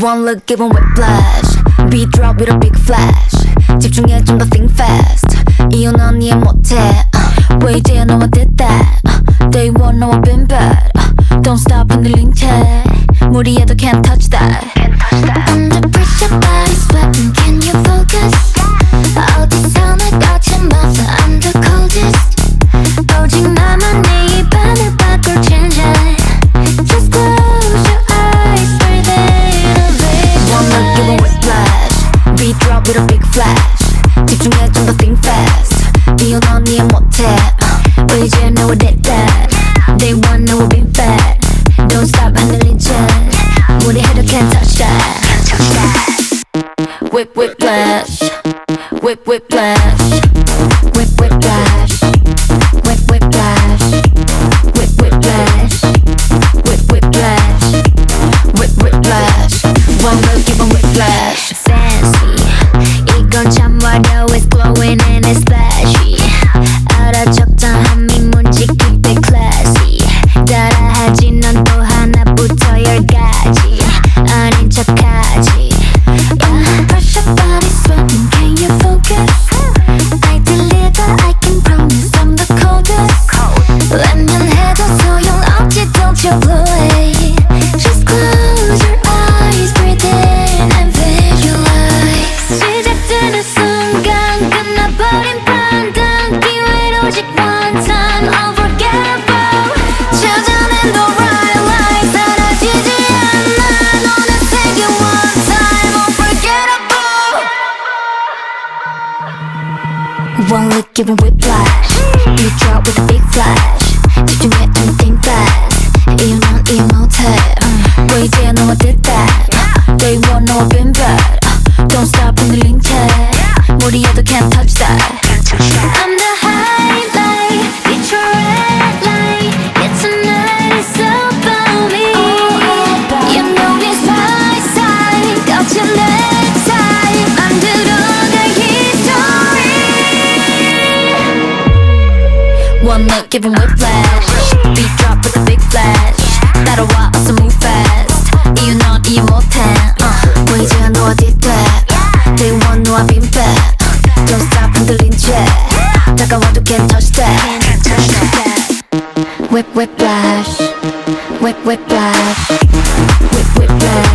One look give 'em whiplash. Beat drop with a big flash. 집중해 좀 더 think fast. 이유는 넌 이해 못해. 왜 이제야 너만 did that. Day one 너와 been bad. Don't stop 흔들린 채 무리해도 can't touch that. Under pressure body sweating can you focus. 어디서 날 거침없어 I'm the coldest. 오직 나만 네 입안을 바꿀 change it. Just close your eyes breathe in a vision. One look give 'em whiplash. Beat drop with a big flash. 집중해 좀 더 think fast. 이유는 넌 이해 못해. 왜 이제야 너와 did that. Day one 너와 been bad. Don't stop 흔들린 채 무리해도 can't touch that. Whip whiplash. Whip whiplash. Whip whiplash. Whip whiplash. Whip whiplash. Whip whiplash. Whip whiplash. One look give 'em whiplash. Fancy 이건 참 화려 it's glowing and it's flashy. 알아 적당함이 뭔지 keep it classy. 따라하지 넌 또 하나부터 열까지 아닌 척하지. Under pressure body sweating can you focus. I deliver I can promise I'm the coldest. 외면해도 소용없지 don't you blow away. Just close your eyes breathe in and visualize. 시작되는 순간 끝나버린 판단 기회는 오직 one time unforgettable. 찾아낸 the right light 사라지지 않아 너는 세계 one time unforgettable. One look give 'em whiplash. Beat drop with a big flash. 집중해 and think fast. 이유는 넌 이해 못해. 왜 이제야 너와 did that. Day one 너와 been bad. Don't stop 흔들린 채 무리해도 can't touch that. I'm the highlight, it's your red light. It's tonight, it's about me. You know it's my side, 거친 내 side. 만들어갈 history. One look give 'em whiplash. Beat drop with a big flash. 따라와 어서 move fast. 이유는 넌 이해 못해. 왜 이제야 너와 did that. Day one 너와 been bad. Don't stop 흔들린 채 다가와도 can't touch that. Whip whiplash. Whip whiplash. Whip whiplash.